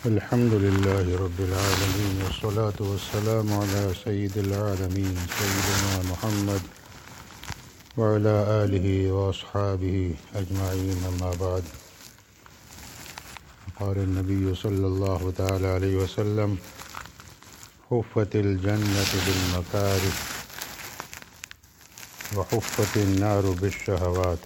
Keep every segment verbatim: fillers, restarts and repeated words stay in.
الحمد لله رب العالمين والصلاة والسلام على سيد العالمين سيدنا محمد وعلى آله وأصحابه أجمعين، أما بعد. قال النبي صلى الله تعالى عليه وسلم: حفت الجنة بالمكاره وحفت النار بالشهوات.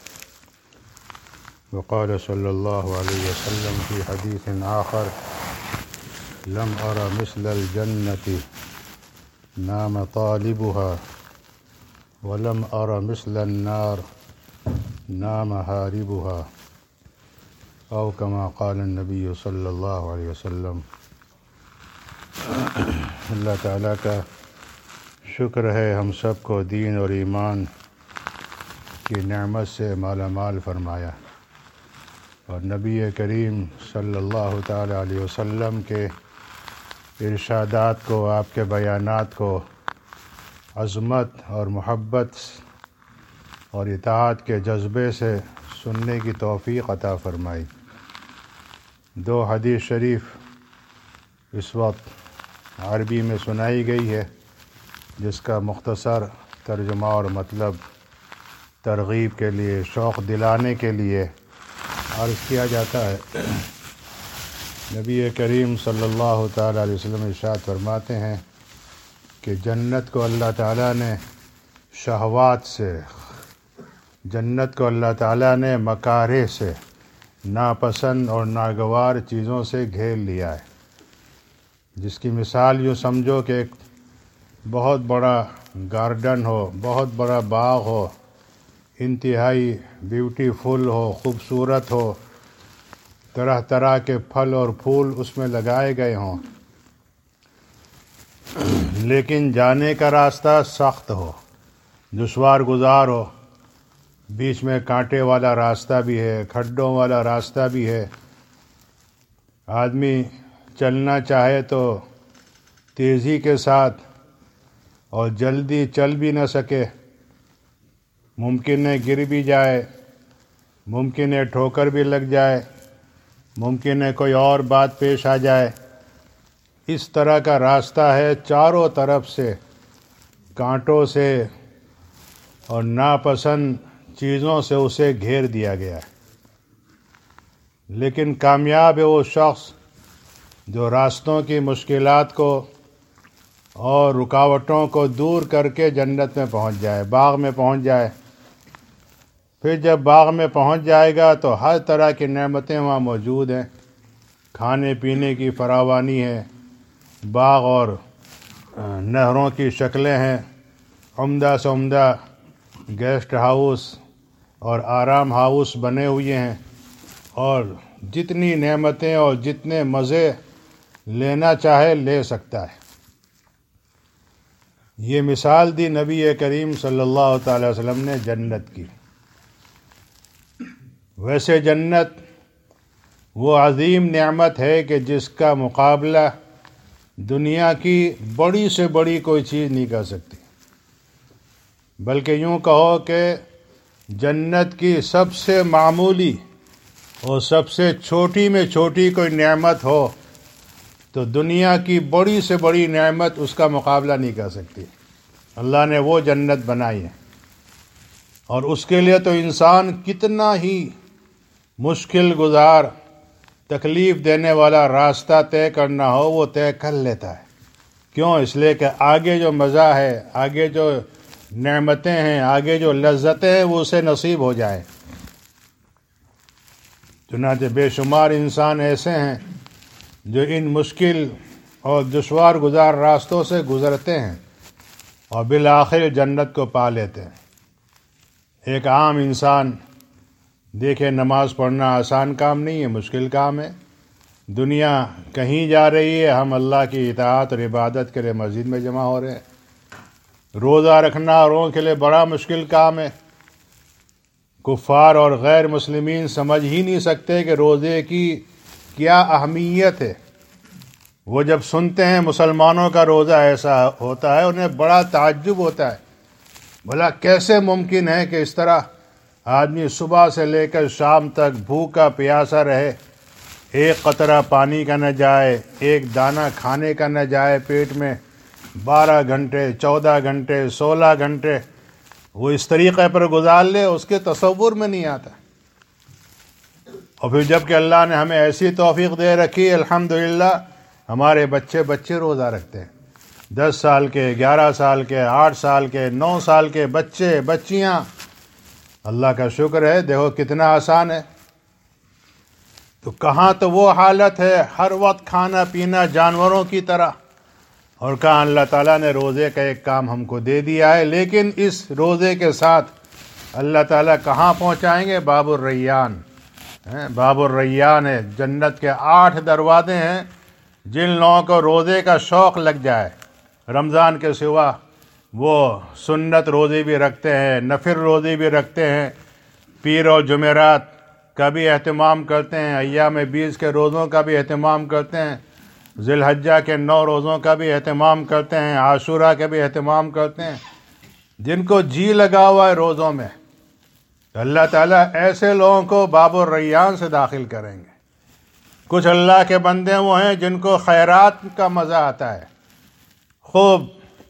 وقال صلى الله عليه وسلم في حديث آخر: لم أرى مثل الجنة نام طالبها ولم أرى مثل النار نام هاربها، أو كما قال النبي صلی اللہ علیہ وسلم. اللہ تعالیٰ کا شکر ہے ہم سب کو دین اور ایمان کی نعمت سے مالا مال فرمایا، اور نبی کریم صلی اللہ تعالیٰ علیہ وسلم کے ارشادات کو، آپ کے بیانات کو عظمت اور محبت اور اطاعت کے جذبے سے سننے کی توفیق عطا فرمائی. دو حدیث شریف اس وقت عربی میں سنائی گئی ہے، جس کا مختصر ترجمہ اور مطلب ترغیب کے لیے، شوق دلانے کے لیے عرض کیا جاتا ہے. نبی کریم صلی اللہ تعالیٰ علیہ وسلم ارشاد فرماتے ہیں کہ جنت کو اللہ تعالیٰ نے شہوات سے، جنت کو اللہ تعالیٰ نے مکارہ سے، ناپسند اور ناگوار چیزوں سے گھیر لیا ہے. جس کی مثال یوں سمجھو کہ ایک بہت بڑا گارڈن ہو، بہت بڑا باغ ہو، انتہائی بیوٹیفل ہو، خوبصورت ہو، طرح طرح کے پھل اور پھول اس میں لگائے گئے ہوں، لیکن جانے کا راستہ سخت ہو، دشوار گزار ہو، بیچ میں کانٹے والا راستہ بھی ہے، کھڈوں والا راستہ بھی ہے. آدمی چلنا چاہے تو تیزی کے ساتھ اور جلدی چل بھی نہ سکے، ممکن ہے گر بھی جائے، ممکن ہے ٹھوکر بھی لگ جائے، ممکن ہے کوئی اور بات پیش آ جائے. اس طرح کا راستہ ہے، چاروں طرف سے کانٹوں سے اور ناپسند چیزوں سے اسے گھیر دیا گیا ہے. لیکن کامیاب ہے وہ شخص جو راستوں کی مشکلات کو اور رکاوٹوں کو دور کر کے جنت میں پہنچ جائے، باغ میں پہنچ جائے. پھر جب باغ میں پہنچ جائے گا تو ہر طرح کی نعمتیں وہاں موجود ہیں، کھانے پینے کی فراوانی ہے، باغ اور نہروں کی شکلیں ہیں، عمدہ سے عمدہ گیسٹ ہاؤس اور آرام ہاؤس بنے ہوئے ہیں، اور جتنی نعمتیں اور جتنے مزے لینا چاہے لے سکتا ہے. یہ مثال دی نبی کریم صلی اللہ تعالی وسلم نے جنت کی. ویسے جنت وہ عظیم نعمت ہے کہ جس کا مقابلہ دنیا کی بڑی سے بڑی کوئی چیز نہیں کر سکتی، بلکہ یوں کہو کہ جنت کی سب سے معمولی اور سب سے چھوٹی میں چھوٹی کوئی نعمت ہو تو دنیا کی بڑی سے بڑی نعمت اس کا مقابلہ نہیں کر سکتی. اللہ نے وہ جنت بنائی ہے، اور اس کے لیے تو انسان کتنا ہی مشکل گزار، تکلیف دینے والا راستہ طے کرنا ہو وہ طے کر لیتا ہے. کیوں؟ اس لیے کہ آگے جو مزہ ہے، آگے جو نعمتیں ہیں، آگے جو لذتیں ہیں وہ اسے نصیب ہو جائے. چنانچہ بے شمار انسان ایسے ہیں جو ان مشکل اور دشوار گزار راستوں سے گزرتے ہیں اور بالآخر جنت کو پا لیتے ہیں. ایک عام انسان دیکھے، نماز پڑھنا آسان کام نہیں ہے، مشکل کام ہے. دنیا کہیں جا رہی ہے، ہم اللہ کی اطاعت اور عبادت کے لیے مسجد میں جمع ہو رہے ہیں. روزہ رکھنا اوروں کے لیے بڑا مشکل کام ہے. کفار اور غیر مسلمین سمجھ ہی نہیں سکتے کہ روزے کی کیا اہمیت ہے. وہ جب سنتے ہیں مسلمانوں کا روزہ ایسا ہوتا ہے انہیں بڑا تعجب ہوتا ہے. بھلا کیسے ممکن ہے کہ اس طرح آدمی صبح سے لے کر شام تک بھوکا پیاسا رہے، ایک قطرہ پانی کا نہ جائے، ایک دانہ کھانے کا نہ جائے پیٹ میں، بارہ گھنٹے، چودہ گھنٹے، سولہ گھنٹے وہ اس طریقے پر گزار لے، اس کے تصور میں نہیں آتا۔ اور پھر جب کہ اللہ نے ہمیں ایسی توفیق دے رکھی، الحمدللہ ہمارے بچے بچے روزہ رکھتے ہیں، دس سال کے، گیارہ سال کے، آٹھ سال کے، نو سال کے بچے بچیاں، اللہ کا شکر ہے، دیکھو کتنا آسان ہے۔ تو کہاں تو وہ حالت ہے ہر وقت کھانا پینا جانوروں کی طرح، اور کہاں اللہ تعالیٰ نے روزے کا ایک کام ہم کو دے دیا ہے، لیکن اس روزے کے ساتھ اللہ تعالیٰ کہاں پہنچائیں گے؟ باب الریان، باب الریان ہے، جنت کے آٹھ دروازے ہیں۔ جن لوگوں کو روزے کا شوق لگ جائے، رمضان کے سوا وہ سنت روزے بھی رکھتے ہیں، نفل روزے بھی رکھتے ہیں، پیر اور جمعرات کا بھی اہتمام کرتے ہیں، ایام بیس کے روزوں کا بھی اہتمام کرتے ہیں، ذی الحجہ کے نو روزوں کا بھی اہتمام کرتے ہیں، عاشورہ کا بھی اہتمام کرتے ہیں۔ جن کو جی لگا ہوا ہے روزوں میں، اللہ تعالیٰ ایسے لوگوں کو باب الریان سے داخل کریں گے۔ کچھ اللہ کے بندے وہ ہیں جن کو خیرات کا مزہ آتا ہے، خوب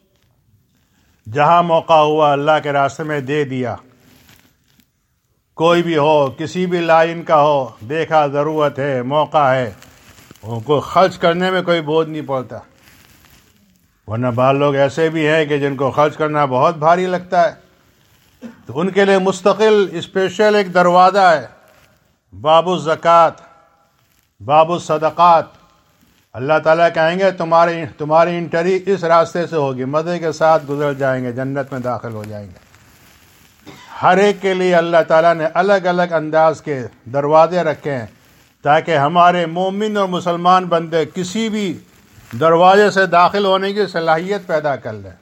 جہاں موقع ہوا اللہ کے راستے میں دے دیا، کوئی بھی ہو، کسی بھی لائن کا ہو، دیکھا ضرورت ہے، موقع ہے، ان کو خرچ کرنے میں کوئی بوجھ نہیں پڑتا۔ ورنہ بعض لوگ ایسے بھی ہیں کہ جن کو خرچ کرنا بہت بھاری لگتا ہے، تو ان کے لیے مستقل اسپیشل ایک دروازہ ہے، باب الزکوٰۃ، باب الصدقات۔ اللہ تعالیٰ کہیں گے تمہاری تمہاری انٹری اس راستے سے ہوگی، مزے کے ساتھ گزر جائیں گے، جنت میں داخل ہو جائیں گے۔ ہر ایک کے لیے اللہ تعالیٰ نے الگ الگ انداز کے دروازے رکھے ہیں تاکہ ہمارے مومن اور مسلمان بندے کسی بھی دروازے سے داخل ہونے کی صلاحیت پیدا کر لیں۔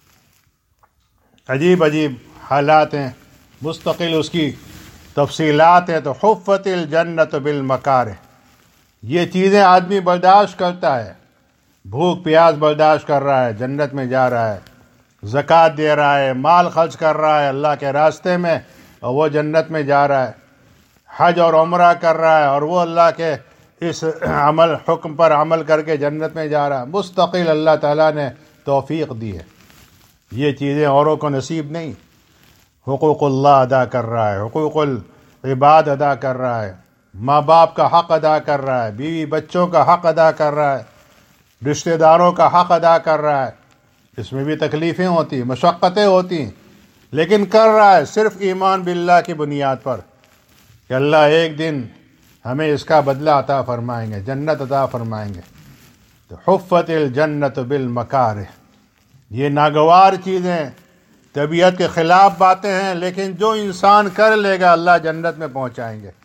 عجیب عجیب حالات ہیں، مستقل اس کی تفصیلات ہیں۔ تو حفت الجنت بالمکارہ، یہ چیزیں آدمی برداشت کرتا ہے، بھوک پیاس برداشت کر رہا ہے، جنت میں جا رہا ہے، زکوٰۃ دے رہا ہے، مال خرچ کر رہا ہے اللہ کے راستے میں اور وہ جنت میں جا رہا ہے، حج اور عمرہ کر رہا ہے اور وہ اللہ کے اس عمل حکم پر عمل کر کے جنت میں جا رہا ہے۔ مستقل اللہ تعالیٰ نے توفیق دی ہے، یہ چیزیں اوروں کو نصیب نہیں۔ حقوق اللہ ادا کر رہا ہے، حقوق العباد ادا کر رہا ہے، ماں باپ کا حق ادا کر رہا ہے، بیوی بچوں کا حق ادا کر رہا ہے، رشتہ داروں کا حق ادا کر رہا ہے۔ اس میں بھی تکلیفیں ہوتی، مشقتیں ہوتی، لیکن کر رہا ہے صرف ایمان باللہ کی بنیاد پر کہ اللہ ایک دن ہمیں اس کا بدلہ عطا فرمائیں گے، جنت عطا فرمائیں گے۔ تو حفت الجنت بالمکارہ، یہ ناگوار چیزیں، طبیعت کے خلاف باتیں ہیں، لیکن جو انسان کر لے گا اللہ جنت میں پہنچائیں گے۔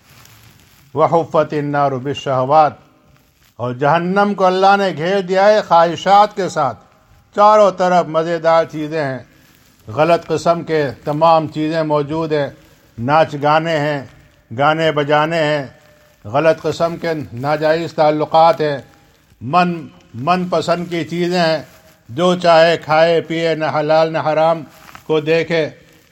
وحفت النار بالشہوات، اور جہنم کو اللہ نے گھیر دیا ہے خواہشات کے ساتھ، چاروں طرف مزیدار چیزیں ہیں، غلط قسم کے تمام چیزیں موجود ہیں، ناچ گانے ہیں، گانے بجانے ہیں، غلط قسم کے ناجائز تعلقات ہیں، من من پسند کی چیزیں ہیں، جو چاہے کھائے پیے، نہ حلال نہ حرام کو دیکھے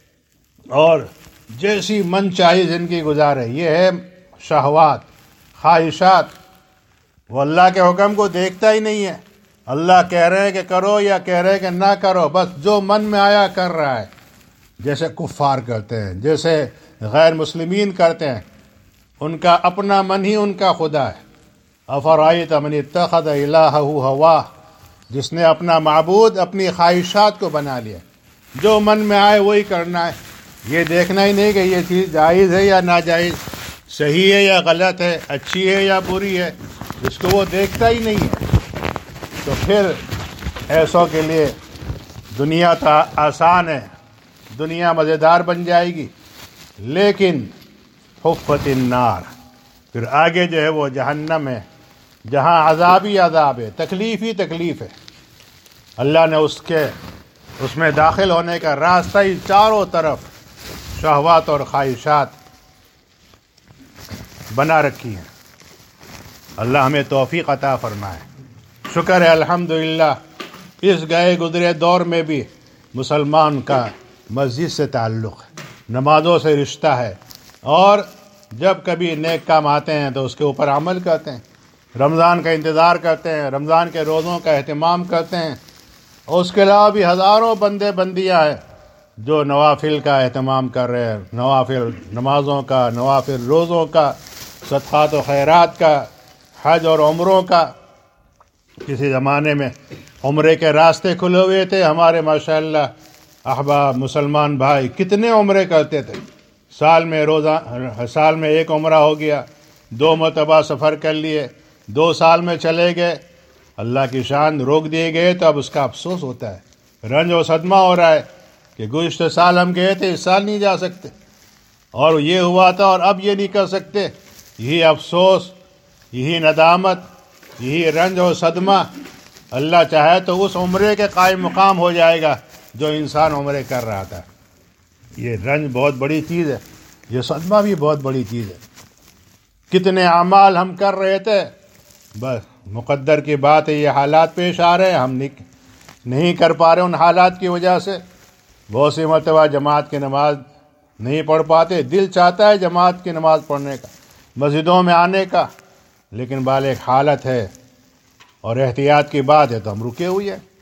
اور جیسی من چاہی زندگی گزارے۔ یہ ہے شہوات، خواہشات۔ وہ اللہ کے حکم کو دیکھتا ہی نہیں ہے، اللہ کہہ رہے ہیں کہ کرو یا کہہ رہے ہیں کہ نہ کرو، بس جو من میں آیا کر رہا ہے، جیسے کفار کرتے ہیں، جیسے غیر مسلمین کرتے ہیں۔ ان کا اپنا من ہی ان کا خدا ہے۔ افرأیت من اتخذ الہہ ہواہ، جس نے اپنا معبود اپنی خواہشات کو بنا لیا، جو من میں آئے وہی کرنا ہے، یہ دیکھنا ہی نہیں کہ یہ چیز جائز ہے یا ناجائز، صحیح ہے یا غلط ہے، اچھی ہے یا بری ہے، اس کو وہ دیکھتا ہی نہیں ہے۔ تو پھر ایسوں کے لیے دنیا تو آسان ہے، دنیا مزیدار بن جائے گی، لیکن حفت النار، پھر آگے جو ہے وہ جہنم ہے، جہاں عذاب ہی عذاب ہے، تکلیف ہی تکلیف ہے۔ اللہ نے اس کے اس میں داخل ہونے کا راستہ ہی چاروں طرف شہوات اور خواہشات بنا رکھی ہیں۔ اللہ ہمیں توفیق عطا فرمائے۔ شکر ہے الحمدللہ اس گئے گزرے دور میں بھی مسلمان کا مسجد سے تعلق ہے، نمازوں سے رشتہ ہے، اور جب کبھی نیک کام آتے ہیں تو اس کے اوپر عمل کرتے ہیں، رمضان کا انتظار کرتے ہیں، رمضان کے روزوں کا اہتمام کرتے ہیں، اور اس کے علاوہ بھی ہزاروں بندے بندیاں ہیں جو نوافل کا اہتمام کر رہے ہیں، نوافل نمازوں کا، نوافل روزوں کا، صدقات و خیرات کا، حج اور عمروں کا۔ کسی زمانے میں عمرے کے راستے کھلے ہوئے تھے، ہمارے ماشاءاللہ احباب مسلمان بھائی کتنے عمرے کرتے تھے، سال میں روزہ سال میں ایک عمرہ ہو گیا، دو مرتبہ سفر کر لیے، دو سال میں چلے گئے، اللہ کی شان روک دیے گئے تو اب اس کا افسوس ہوتا ہے، رنج و صدمہ ہو رہا ہے کہ گزشتہ سال ہم گئے تھے، اس سال نہیں جا سکتے، اور یہ ہوا تھا اور اب یہ نہیں کر سکتے۔ یہی افسوس، یہی ندامت، یہی رنج و صدمہ اللہ چاہے تو اس عمرے کے قائم مقام ہو جائے گا جو انسان عمرے کر رہا تھا۔ یہ رنج بہت بڑی چیز ہے، یہ صدمہ بھی بہت بڑی چیز ہے۔ کتنے اعمال ہم کر رہے تھے، بس مقدر کی بات ہے یہ حالات پیش آ رہے ہیں، ہم نہیں کر پا رہے ان حالات کی وجہ سے۔ بہت سی مرتبہ جماعت کی نماز نہیں پڑھ پاتے، دل چاہتا ہے جماعت کی نماز پڑھنے کا، مسجدوں میں آنے کا، لیکن بال ایک حالت ہے اور احتیاط کی بات ہے تو ہم رکے ہوئے ہیں۔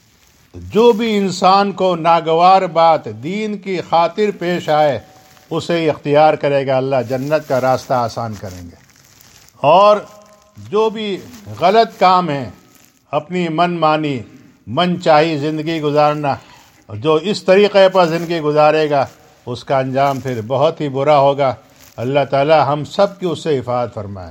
جو بھی انسان کو ناگوار بات دین کی خاطر پیش آئے اسے اختیار کرے گا، اللہ جنت کا راستہ آسان کریں گے۔ اور جو بھی غلط کام ہے، اپنی من مانی من چاہی زندگی گزارنا، جو اس طریقے پر زندگی گزارے گا اس کا انجام پھر بہت ہی برا ہوگا۔ اللہ تعالی ہم سب کی اس سے حفاظت فرمائے۔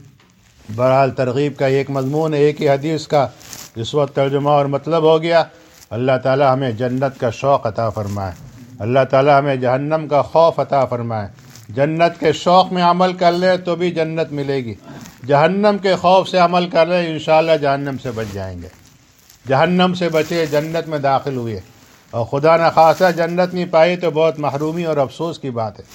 بہرحال ترغیب کا ایک مضمون ہے، ایک ہی حدیث کا اس وقت ترجمہ اور مطلب ہو گیا۔ اللہ تعالی ہمیں جنت کا شوق عطا فرمائے، اللہ تعالی ہمیں جہنم کا خوف عطا فرمائے۔ جنت کے شوق میں عمل کر لیں تو بھی جنت ملے گی، جہنم کے خوف سے عمل کر لیں انشاءاللہ جہنم سے بچ جائیں گے۔ جہنم سے بچے، جنت میں داخل ہوئے، اور خدا نخواستہ جنت نہیں پائی تو بہت محرومی اور افسوس کی بات ہے۔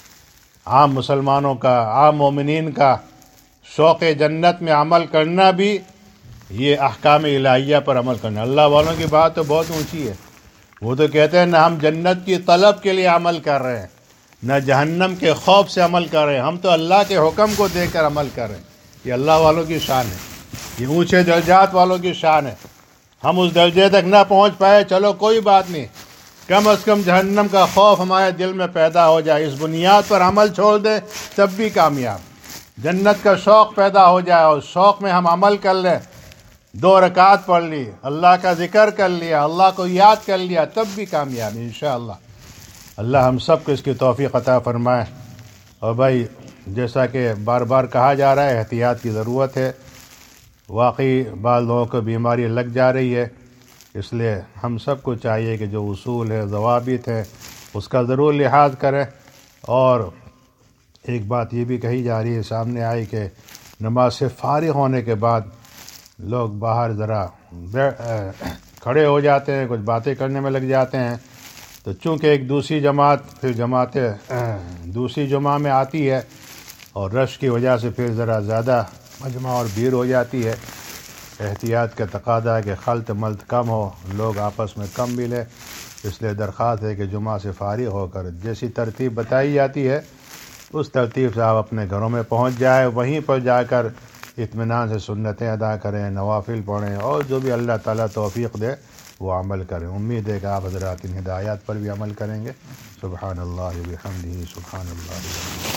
عام مسلمانوں کا، عام مومنین کا شوق جنت میں عمل کرنا بھی یہ احکام الہیہ پر عمل کرنا۔ اللہ والوں کی بات تو بہت اونچی ہے، وہ تو کہتے ہیں نہ ہم جنت کی طلب کے لیے عمل کر رہے ہیں، نہ جہنم کے خوف سے عمل کر رہے ہیں، ہم تو اللہ کے حکم کو دیکھ کر عمل کر رہے ہیں۔ یہ اللہ والوں کی شان ہے، یہ اونچے درجات والوں کی شان ہے۔ ہم اس درجے تک نہ پہنچ پائے، چلو کوئی بات نہیں، کم از کم جہنم کا خوف ہمارے دل میں پیدا ہو جائے، اس بنیاد پر عمل چھوڑ دیں تب بھی کامیاب۔ جنت کا شوق پیدا ہو جائے اور شوق میں ہم عمل کر لیں، دو رکعت پڑھ لی، اللہ کا ذکر کر لیا، اللہ کو یاد کر لیا، تب بھی کامیاب انشاءاللہ۔ اللہ ہم سب کو اس کی توفیق عطا فرمائے۔ اور بھائی جیسا کہ بار بار کہا جا رہا ہے، احتیاط کی ضرورت ہے، واقعی بعض لوگوں کو بیماری لگ جا رہی ہے، اس لیے ہم سب کو چاہیے کہ جو اصول ہے، ضوابط ہے، اس کا ضرور لحاظ کریں۔ اور ایک بات یہ بھی کہی جا رہی ہے، سامنے آئی کہ نماز سے فارغ ہونے کے بعد لوگ باہر ذرا کھڑے ہو جاتے ہیں، کچھ باتیں کرنے میں لگ جاتے ہیں، تو چونکہ ایک دوسری جماعت پھر جماعت دوسری جمعہ میں آتی ہے اور رش کی وجہ سے پھر ذرا زیادہ مجمع اور بھیڑ ہو جاتی ہے۔ احتیاط کا تقاضا ہے کہ خلط ملط کم ہو، لوگ آپس میں کم ملے، اس لیے درخواست ہے کہ جمعہ سے فارغ ہو کر جیسی ترتیب بتائی جاتی ہے اس ترتیب سے آپ اپنے گھروں میں پہنچ جائیں، وہیں پر جا کر اطمینان سے سنتیں ادا کریں، نوافل پڑھیں، اور جو بھی اللہ تعالیٰ توفیق دے وہ عمل کریں۔ امید ہے کہ آپ حضرات ان ہدایات پر بھی عمل کریں گے۔ سبحان اللہ و بحمدہ، سبحان اللہ۔